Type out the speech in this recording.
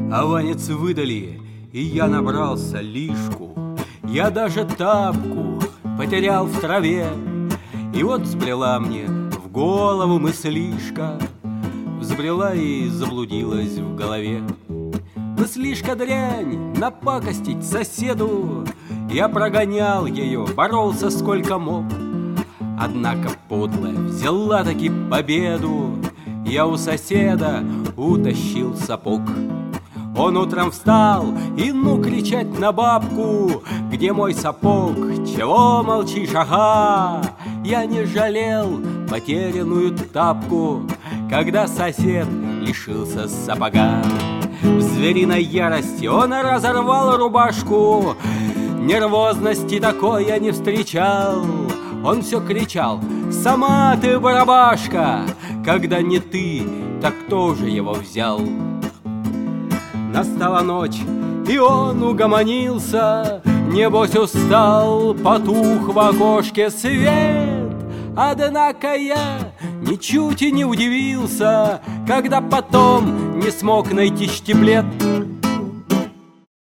Аванец выдали, и я набрался лишку. Я даже тапку потерял в траве. И вот взбрела мне в голову мыслишка, взбрела и заблудилась в голове. Мыслишка дрянь, напакостить соседу. Я прогонял ее, боролся сколько мог. Однако подлая взяла таки победу. Я у соседа утащил сапог. Он утром встал и ну кричать на бабку: где мой сапог? Чего молчишь, ага? Я не жалел потерянную тапку, когда сосед лишился сапога. В звериной ярости он разорвал рубашку. Нервозности такой я не встречал. Он все кричал: сама ты барабашка! Когда не ты, так кто же его взял? Настала ночь, и он угомонился. Небось устал, потух в окошке свет. Однако я ничуть и не удивился, когда потом не смог найти штиблет.